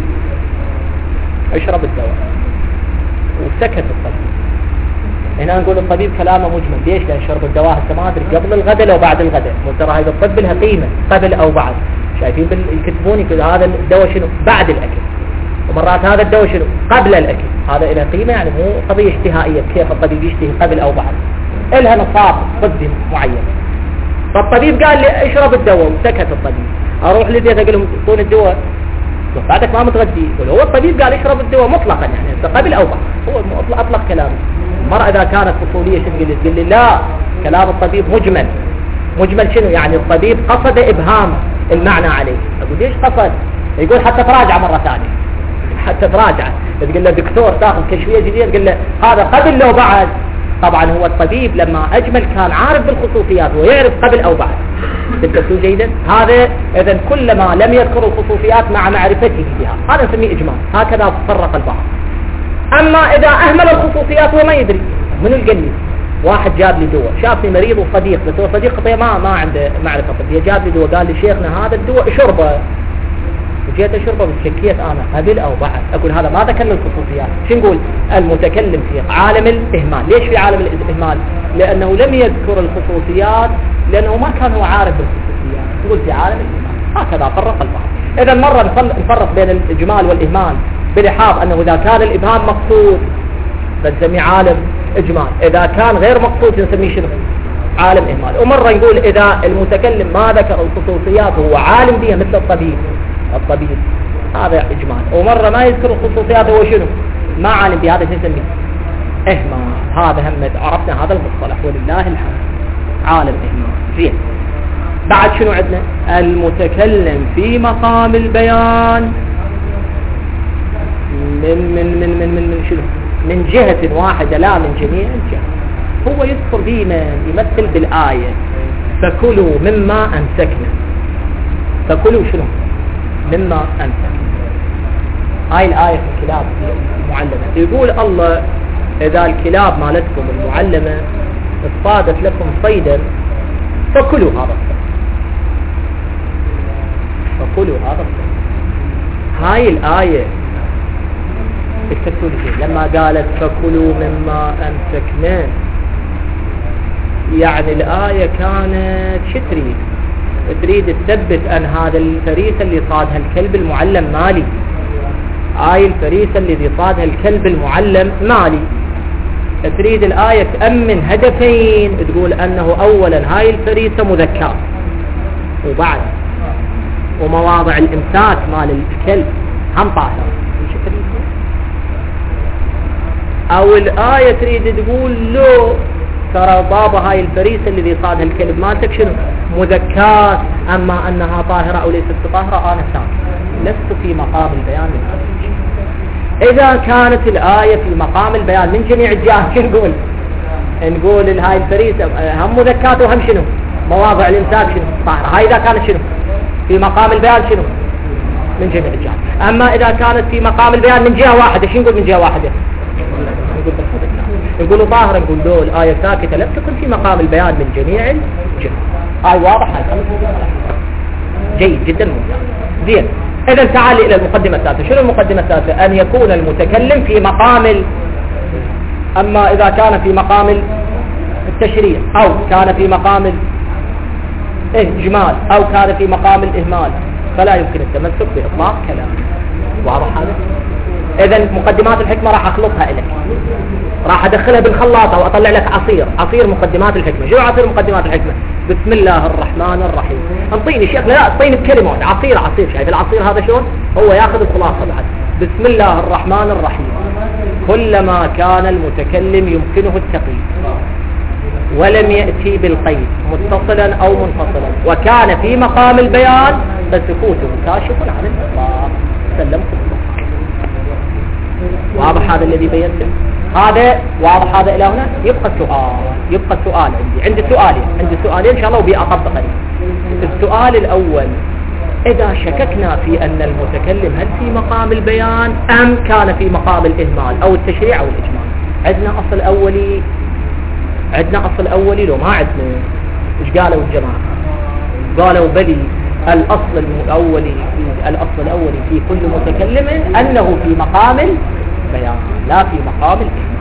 وسكت الطبيب. هنا نقول الطبيب كلامه مجمل، ليش؟ لأن شرب الدواء هسه ما أدري قبل الغداء لو بعد الغداء، وترى هذا الطب لها قيمة قبل أو بعد، شايفين يكتبون يقول هذا الدواء شنو بعد الأكل، ومرات هذا الدواء شنو قبل الأكل، هذا له قيمة، يعني مو قضية اشتهائية كيف الطبيب يشتهي قبل أو بعد، إلها نصاب طبي معين. فالطبيب قال لي اشرب الدواء وسكت الطبيب، أروح للبيت أقول لهم يعطون الدواء بعدك ما متغدي، يقول هو الطبيب قال اشرب الدواء مطلقا، يعني قبل أو بعد، هو أطلق كلامه. المرأة إذا كانت أصولية شنو تقول لي؟ لا، كلام الطبيب مجمل شنو؟ يعني الطبيب قصد إبهام المعنى عليه. أقول ليش قصد؟ يقول حتى تراجع مرة ثانية، حتى تراجع، تقول له دكتور تاخذ كشفية جديدة، تقول له هذا قبل لو بعد. طبعا هو الطبيب لما أجمل كان عارف بالخصوصيات ويعرف قبل أو بعد، تلتفتوا جيدا؟ هذا إذن كلما لم يذكر الخصوصيات مع معرفته بها، هذا نسميه إجمال. هكذا فرق البعض. أما إذا أهمل الخصوصيات وما يدري، من القلي واحد جاب لي دواء، شافني مريض وصديق، بس هو صديق طيب ما عنده معرفة طبية، جاب لي دواء قال لي شيخنا هذا الدواء اشربه، وجيت اشربه بس شكيت انا قبل او بعد، اقول هذا ما ذكر الخصوصيات. شو نقول؟ المتكلم في عالم الإهمال. ليش في عالم الإهمال؟ لأنه لم يذكر الخصوصيات، لأنه ما كان هو عارف بالخصوصيات، نقول في عالم الإهمال. هكذا فرق البعض. إذا مرة نفرق بين الإجمال والإهمال بلحاظ أنه إذا كان الإبهام مقصود بنسميه عالم إجمال، إذا كان غير مقصود نسميه شنو؟ عالم إهمال. ومرة نقول إذا المتكلم ما ذكر الخصوصيات وهو عالم بها مثل الطبيب هذا إجمال، ومرة ما يذكر الخصوصيات هو شنو؟ ما عالم بها، هذا نسميه إهمال. هذا هم عرفنا هذا المصطلح ولله الحمد، عالم إهمال. زين، بعد شنو عندنا؟ المتكلم في مقام البيان من شنو؟ من جهة واحدة لا من جميع الجهات. هو يذكر بما يمثل بالآية فكلوا مما أمسكنا. فكلوا شنو؟ مما أمسكنا. هاي الآية في الكلاب المعلمة، يقول الله إذا الكلاب مالتكم المعلمة اصطادت لكم صيدا فكلوا هذا الصيد. فكلوا هذا الصيد. هاي الآية لما قالت فكلوا مما أمسكنا، يعني الآية كانت شو تريد تثبت أن هذا الفريسة اللي صادها الكلب المعلم مالي. هاي الفريسة اللي صادها الكلب المعلم مالي. تريد الآية تأمن هدفين، تقول أنه أولا هاي الفريسة مذكرة، وبعد ومواضع الإمساك مال الكلب هم طاهرة. أو الآية تريد تقول له ترى بابا هاي الفريسة اللي صادها الكلب مالتك شنو؟ مذكرات، أما أنها طاهرة أو ليست طاهرة أنا ساكت، لست في مقام البيان من هذا الشيء. إذا كانت الآية في مقام البيان من جميع الجهات شو نقول؟ نقول هاي الفريسة هم مذكرات وهم شنو؟ مواضع الإمساك شنو؟ طاهرة. هاي إذا كانت شنو؟ في مقام البيان شنو؟ من جميع الجهات. أما إذا كانت في مقام البيان من جهة واحدة شو نقول من جهة واحدة؟ نقول طاهرة، نقول له الآية ساكتة لم تكن في مقام البيان من جميع الجهات. هاي واضحة. جيد جدا ممتاز. زين، إذا تعال إلى المقدمة الثالثة. شنو المقدمة الثالثة؟ أن يكون المتكلم في مقام أما إذا كان في مقام التشريع أو كان في مقام الإجمال أو كان في مقام الإهمال فلا يمكن التمسك بإطلاق كلام. واضح هذا؟ إذا مقدمات الحكمة راح أخلطها إليك. راح ادخلها بالخلاطة واطلع لك عصير مقدمات الحكمة. شو عصير مقدمات الحكمة؟ بسم الله الرحمن الرحيم. انطيني شيخ، لا اعطيني بكلمة واحدة. عصير شايف العصير هذا شلون؟ هو ياخذ الخلاصة بعد. بسم الله الرحمن الرحيم. كلما كان المتكلم يمكنه التقييد ولم يأتي بالقيد متصلا أو منفصلا وكان في مقام البيان فسكوته كاشف عن الإطلاق. سلمكم الله. واضح هذا الذي بينته؟ هذا واضح هذا إلى هنا. يبقى السؤال عندي سؤالين إن شاء الله وبي أطبق عليه. السؤال الأول: إذا شككنا في أن المتكلم هل في مقام البيان أم كان في مقام الإهمال أو التشريع أو الإجمال، عندنا أصل أولي لو ما عندنا؟ إيش قالوا الجماعة؟ قالوا بلي الأصل الأولي في كل متكلم أنه في مقام البيان لا في مقام الإهمال.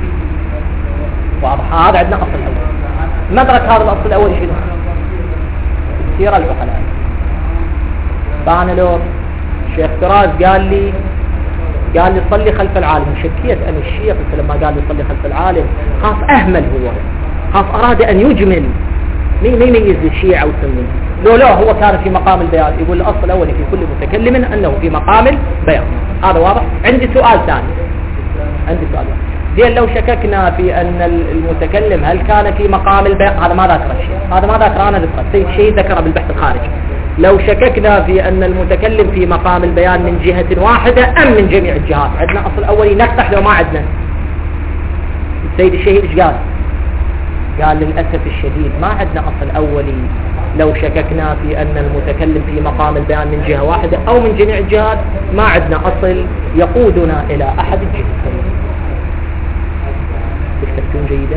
واضح؟ هذا عندنا أصل أولي. مدرك هذا الأصل الأولي شنو؟ سيرة العقلاء. بانلور شيخ فراز قال لي صلي خلف العالم. شكيت أن الشيخ لما قال لي صلي خلف العالم خاف أهمل، خاف أراد أن يجمل، مين يميز الشيعة والسنة. لا هو كان في مقام البيان. يقول الأصل الأولي في كل متكلم أنه في مقام البيان. هذا واضح. عندي سؤال ثاني. زين لو شككنا في أن المتكلم هل كان في مقام البيان، هذا ما ذكر الشيء، هذا ما ذكر أنا ذكر سيد شيء ذكره بالبحث الخارجي. لو شككنا في أن المتكلم في مقام البيان من جهة واحدة أم من جميع الجهات، عندنا أصل أولي نفتح لو ما عندنا. السيد الشهيد إيش قال للأسف الشديد ما عندنا أصل أولي لو شككنا في أن المتكلم في مقام البيان من جهة واحدة أو من جميع الجهات، ما عندنا أصل يقودنا إلى أحد الجهتين. تكتبون جيدا؟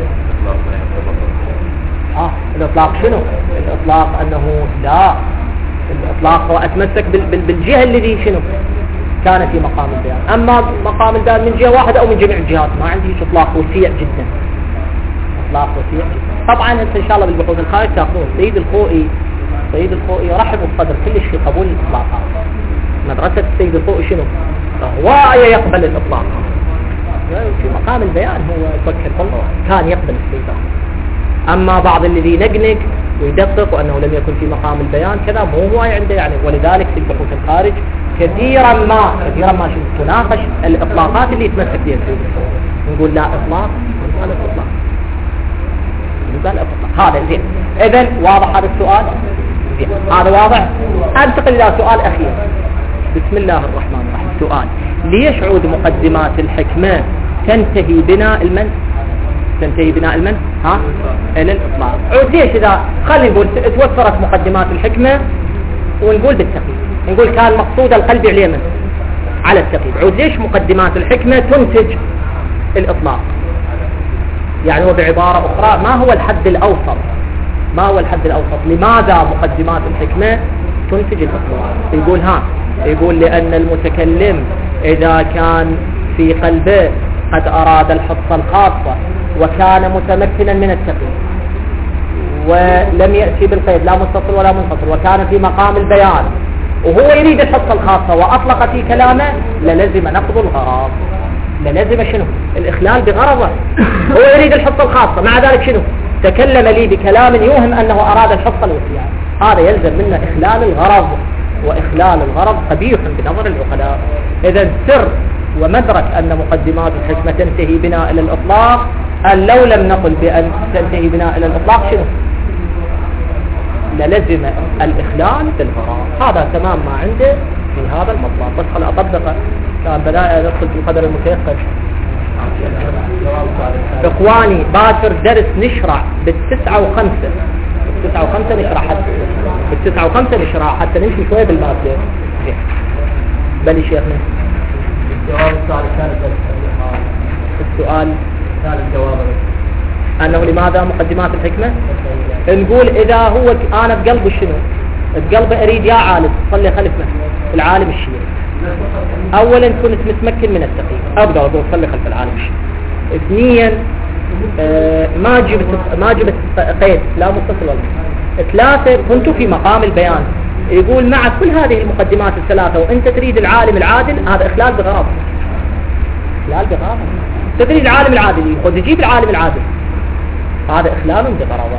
الإطلاق شنو؟ الإطلاق أنه لا، الإطلاق هو أتمسك بالجهة الذي شنو كان في مقام البيان. أما مقام البيان من جهة واحدة أو من جميع الجهات ما عندي إطلاق وسيع جدا. طبعا إن شاء الله بالبحوث الخارج تأخذون سيد الخوئي رحب الصدر كلش في قبول الإطلاقات. مدرسة السيد الخوئي شنو؟ هواية يقبل الإطلاق. في مقام البيان هو يفكر والله كان يقبل السيطرة. أما بعض الذي نقنق ويدقق وأنه لم يكن في مقام البيان كذا مو هو عنده يعني. ولذلك في البحوث الخارج كثيرا ما تناقش الإطلاقات اللي يتمسك بها السيد الخوئي. نقول لا إطلاق هذا زين. إذن واضح هذا السؤال؟ زين هذا واضح. أنتقل إلى سؤال أخير. بسم الله الرحمن الرحيم. سؤال: ليش عود مقدمات الحكمة تنتهي بناء المن إلى الإطلاق؟ عود ليش إذا خلينا نقول توفرت مقدمات الحكمة ونقول بالتقييد، نقول كان مقصود القلب على التقييد، عود ليش مقدمات الحكمة تنتج الإطلاق؟ يعني هو بعبارة أخرى ما هو الحد الأوسط؟ لماذا مقدمات الحكمة تنتج الإطلاق؟ يقول لأن المتكلم إذا كان في قلبه قد أراد الحصة الخاصة وكان متمكنا من التقييد ولم يأتي بالقيد لا متصل ولا منفصل وكان في مقام البيان وهو يريد الحصة الخاصة وأطلق في كلامه للزم نقض الغرض، للزم شنو؟ الإخلال بغرضه. هو يريد الحصة الخاصة مع ذلك شنو؟ تكلم لي بكلام يوهم أنه أراد الحصة الوسيعة، هذا يلزم منه إخلال الغرض، وإخلال الغرض قبيح بنظر العقلاء. إذا سر ومدرك أن مقدمات الحكمة تنتهي بنا إلى الإطلاق، أن لو لم نقل بأن تنتهي بنا إلى الإطلاق شنو؟ للزم الإخلال بالغرض. هذا تمام ما عنده في هذا المطلب. بس خل أطبقه كان بداية ندخل في القدر المتيقن. إخواني باكر درس نشرع بالتسعة وخمسة نشرع حتى نمشي شوية بالمادة. بلي شيخنا السؤال الجواب أنه لماذا مقدمات الحكمة؟ نقول إذا هو أنا بقلبي شنو؟ بقلبي أريد يا عالم صلي خلفنا العالم الشيعي. أولا كنت متمكن من التقييد، أبدأ أقول صلي خلف العالم الشيعي. اثنيا ما جبت قيد لا متصل ولا. ثلاثة كنت في مقام البيان. يقول مع كل هذه المقدمات الثلاثة وأنت تريد العالم العادل، هذا إخلال بغرض. تدري العالم العادل يقول يجيب العالم العادل، هذا إخلال بغرضه.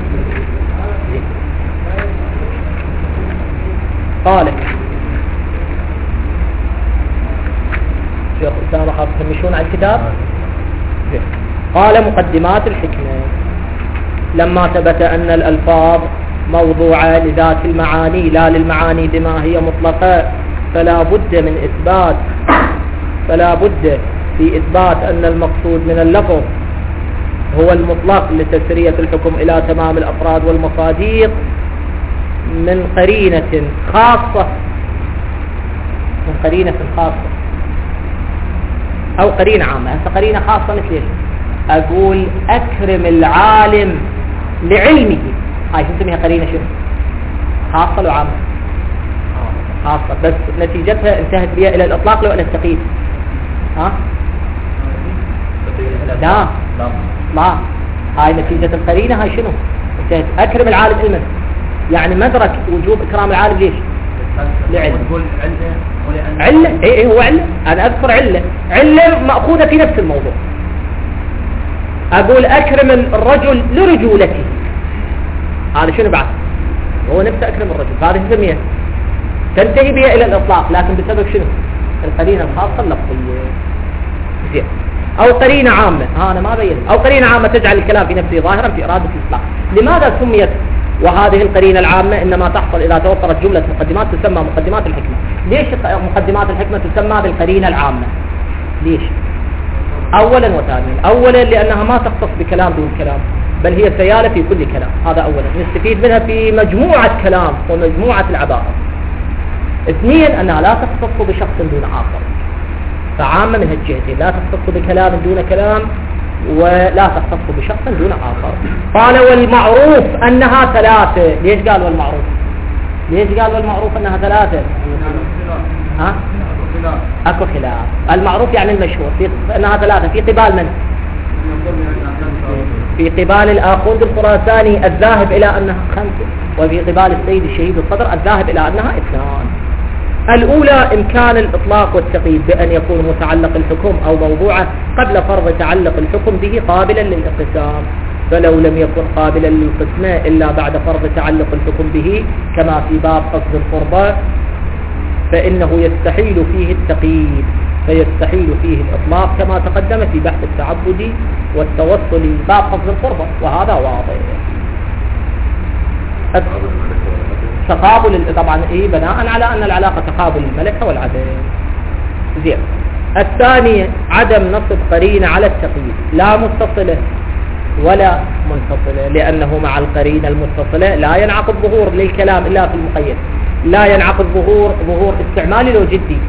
قال شيخ الإسلام حافظ تهمشون على الكتاب. قال مقدمات الحكمة: لما ثبت أن الألفاظ موضوعة لذات المعاني لا للمعاني بما هي مطلقة، فلا بد في إثبات أن المقصود من اللفظ هو المطلق لتسرية الحكم إلى تمام الأفراد والمصاديق من قرينة خاصة أو قرينة عامة. هسه قرينة خاصة مثل ايش؟ أقول أكرم العالم لعلمه، هاي شو نسميها؟ قرينة شنو؟ خاصة لو عامة؟ خاصة، بس نتيجتها انتهت بها إلى الإطلاق لو إلى التقييد. ها؟ لا هاي نتيجة القرينة. هاي شنو؟ انتهت أكرم العالم علما، يعني مدرك وجوب إكرام العالم ليش؟ لعلم. علة ايه هو علة. انا اذكر علة مأخوذة في نفس الموضوع. اقول اكرم الرجل لرجولته، هذا شنو بعد؟ هو نفسه اكرم الرجل، هذه نسميها تنتهي بها الى الاطلاق، لكن بسبب شنو؟ القرينة الخاصة اللفظية. زين. او قرينة عامة، انا ما بين، او قرينة عامة تجعل الكلام في نفسه ظاهرا في ارادة الاطلاق. لماذا سميت وهذه القرينة العامة إنما تحصل إذا توفرت جملة مقدمات تسمى مقدمات الحكمة؟ ليش مقدمات الحكمة تسمى بالقرينة العامة؟ ليش؟ أولا وثانيا، أولا لأنها ما تختص بكلام دون كلام، بل هي سيالة في كل كلام، هذا أولا نستفيد منها في مجموعة كلام ومجموعة العبارة. اثنيا أنها لا تختص بشخص دون آخر، فعامة من هالجهتين، لا تختص بكلام دون كلام ولا تختص بشخص دون آخر. قال والمعروف أنها ثلاثة. ليش قال والمعروف؟ ليش قال والمعروف أنها ثلاثة؟ ها؟ أكو خلاف. المعروف يعني المشهور في أنها ثلاثة في قبال من؟ في قبال الآخوند الخراساني الذاهب إلى أنها خمسة، وفي قبال السيد الشهيد الصدر الذاهب إلى أنها اثنان. الأولى إمكان الإطلاق والتقييد بأن يكون متعلق الحكم أو موضوعه قبل فرض تعلق الحكم به قابلا للانقسام، فلو لم يكن قابلا للقسمة إلا بعد فرض تعلق الحكم به كما في باب قصد القربى فإنه يستحيل فيه التقييد، فيستحيل فيه الإطلاق كما تقدم في بحث التعبد والتوصل باب قصد القربى، وهذا واضح. تقابل طبعا بناء على أن العلاقة تقابل الملكة والعدم. زين. الثانية عدم نصب قرينة على التقييد، لا متصلة ولا منفصلة، لأنه مع القرينة المتصلة لا ينعقد ظهور للكلام إلا في المقيد، لا ينعقد ظهور استعمالي لو جدي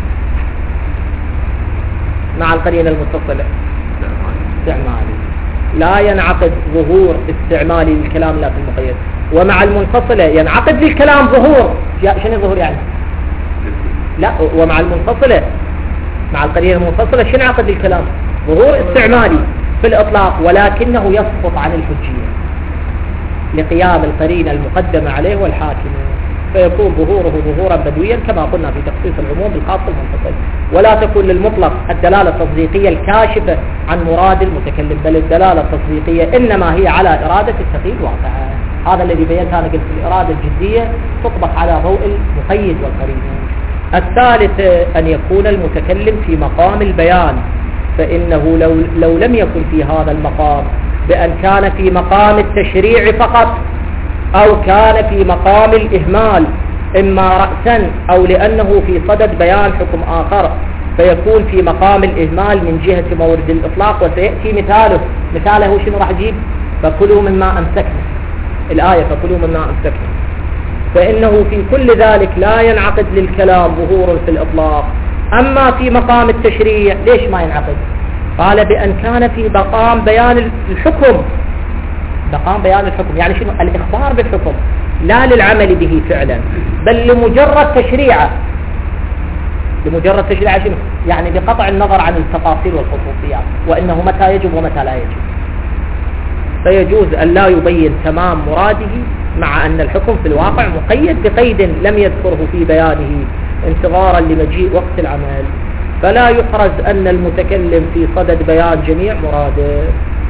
مع القرينة المتصلة استعمالي، لا ينعقد ظهور استعمالي للكلام إلا في المقيد. ومع المنفصلة ينعقد للكلام ظهور، شنو ظهور يعني؟ لا، ومع المنفصلة مع القرينة المنفصلة شنو ينعقد للكلام؟ ظهور استعمالي في الإطلاق، ولكنه يسقط عن الحجية لقيام القرينة المقدمة عليه والحاكمة، فيكون ظهوره ظهورا بدويا كما قلنا في تخصيص العموم بالخاص المنفصل، ولا تكون للمطلق الدلالة التصديقية الكاشفة عن مراد المتكلم، بل الدلالة التصديقية إنما هي على إرادة التقييد واقعا. هذا الذي بينت أنا قلت الإرادة الجدية تطبق على ضوء المقيد والقرينة. الثالث أن يكون المتكلم في مقام البيان، فإنه لو لم يكن في هذا المقام بأن كان في مقام التشريع فقط أو كان في مقام الإهمال إما رأسا أو لأنه في صدد بيان حكم آخر فيكون في مقام الإهمال من جهة مورد الإطلاق، وسيأتي مثاله شنو راح يجيب؟ فكلوا مما أمسكنا الآية، فكلوا مما أمسكنا، فإنه في كل ذلك لا ينعقد للكلام ظهور في الإطلاق. أما في مقام التشريع ليش ما ينعقد؟ قال بأن كان في مقام بيان الحكم، مقام بيان الحكم يعني شنو؟ الإخبار بالحكم لا للعمل به فعلا، بل لمجرد تشريعه. لمجرد تشريعه شنو؟ يعني بقطع النظر عن التفاصيل والخصوصيات، وإنه متى يجب ومتى لا يجب، فيجوز أن لا يبين تمام مراده مع أن الحكم في الواقع مقيد بقيد لم يذكره في بيانه انتظارا لمجيء وقت العمل. فلا يحرز أن المتكلم في صدد بيان جميع مراده.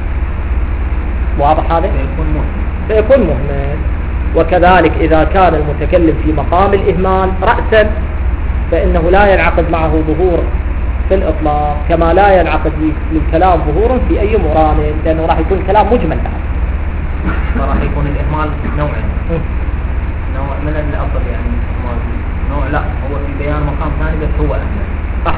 واضح هذا؟ فيكون مهمل. وكذلك إذا كان المتكلم في مقام الإهمال رأسا فإنه لا ينعقد معه ظهور في الإطلاق، كما لا ينعقد للكلام ظهور في أي مرامل، لأنه راح يكون كلام مجمل بعد. راح يكون الإهمال نوعين، نوع من الأفضل يعني نوع لا هو في بيان مقام ثاني بس هو أهمل. صح.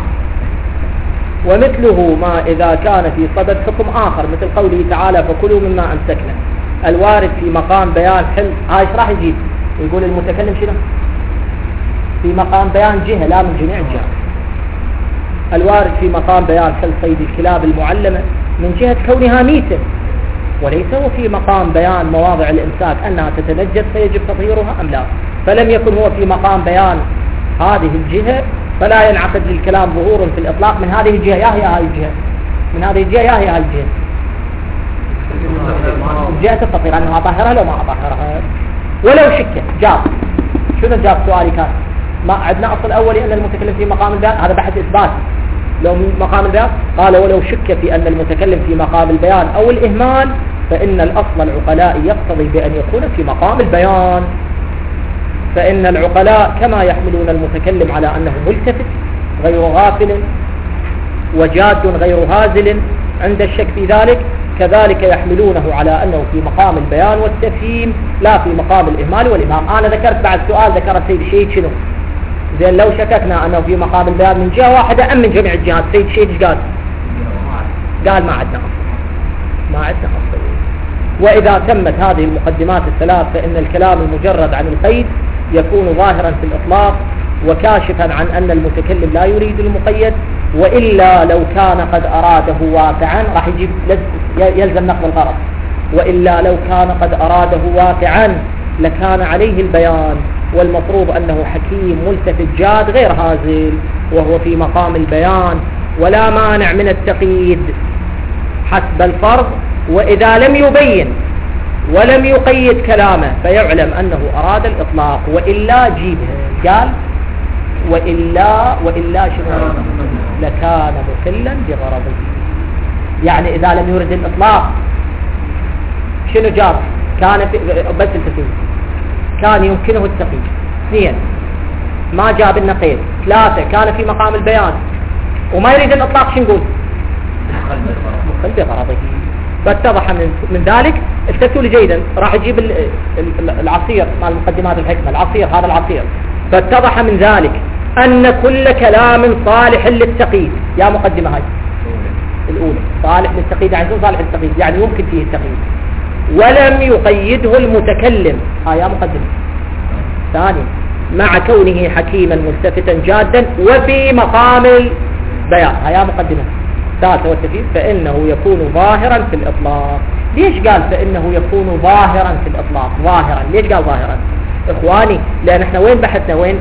ومثله ما إذا كان في صدد حكم آخر مثل قوله تعالى فكلوا مما أمسكنا، الوارد في مقام بيان حل، هاي ايش راح يجيب؟ يقول المتكلم شنو؟ في مقام بيان جهة لا من جميع الجهات. الوارد في مقام بيان حل صيد الكلاب المعلمة من جهة كونها ميتة، وليس هو في مقام بيان مواضع الإمساك أنها تتنجس فيجب تطهيرها أم لا. فلم يكن هو في مقام بيان هذه الجهة، فلا ينعقد للكلام ظهور في الإطلاق من هذه الجهة يا هي هذه الجهة، من هذه الجهة يا هي هذه الجهة، جهة التطهير أنها أطهرها لو ما أطهرها. ولو شك جاب، شنو جاب سؤالي كان؟ ما عندنا أصل أولي أن المتكلم في مقام البيان، هذا بحث إثبات. لو من مقام البيان قال ولو شك في أن المتكلم في مقام البيان أو الإهمال فإن الأصل العقلاء يقتضي بأن يكون في مقام البيان، فإن العقلاء كما يحملون المتكلم على أنه ملتفت غير غافل وجاد غير هازل عند الشك في ذلك، كذلك يحملونه على أنه في مقام البيان والتفهيم لا في مقام الإهمال والإمام. أنا ذكرت بعد سؤال ذكر السيد الشهيد شنو؟ زين لو شككنا أنه في مقام البيان من جهة واحدة أم من جميع الجهات، السيد الشهيد ايش قال؟ قال ما عندنا أصل، ما عندنا أصل. وإذا تمت هذه المقدمات الثلاث فإن الكلام المجرد عن القيد يكون ظاهرا في الإطلاق وكاشفا عن أن المتكلم لا يريد المقيد، وإلا لو كان قد أراده واقعا راح يجيب يلزم نقض الغرض، وإلا لو كان قد أراده واقعا لكان عليه البيان، والمفروض أنه حكيم ملتفت جاد غير هازل وهو في مقام البيان، ولا مانع من التقييد حسب الفرض. وإذا لم يبين ولم يقيد كلامه فيعلم أنه أراد الإطلاق، وإلا جيبه. قال وإلا شنو لكان مخلا بغرضه، يعني إذا لم يرد الإطلاق شنو جاب؟ كان في بس التقييد، كان يمكنه التقييد. 2 ما جاب لنا قيد. 3 كان في مقام البيان وما يريد الإطلاق، شو نقول؟ مخل بغرضه. فاتضح من ذلك، التفتوا لي جيدا، راح يجيب العصير مع مقدمات الحكمة، العصير هذا العصير. فاتضح من ذلك أن كل كلام صالح للتقييد، يا مقدمة هاي الأولى صالح للتقييد، يعني صالح للتقييد يعني يمكن فيه التقييد، ولم يقيده المتكلم، يا مقدمة. ثانيا مع كونه حكيما ملتفتا جادا وفي مقام البيان، يا مقدمة. ثالثة والتفيد فإنه يكون ظاهرا في الإطلاق. ليش قال فإنه يكون ظاهرا في الإطلاق؟ ظاهرا ليش قال ظاهرا إخواني؟ لأن احنا وين بحثنا؟ وين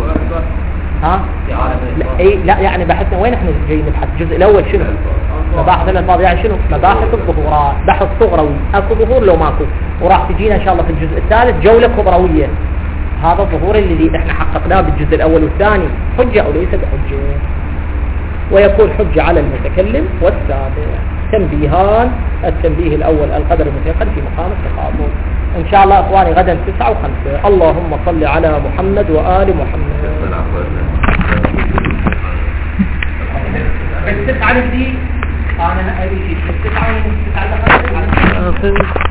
لا يعني بحثنا وين؟ احنا جايين نبحث الجزء الأول شنو؟ مباحث الألفاظ، يعني شنو؟ مباحث الظهورات، بحث صغروي، أكو ظهور لو ماكو، وراح تجينا إن شاء الله في الجزء الثالث جولة كبروية. هذا الظهور اللي احنا حققناه بالجزء الأول والثاني حجة أو ليس بحجة، ويكون حجة على المتكلم. والسابع تنبيهان: التنبيه الأول القدر المتيقن في مقام التخاطب. إن شاء الله إخواني غدا 9 و5. اللهم صل على محمد وآل محمد. بالتسعة دي أنا أي شيء بالتسعة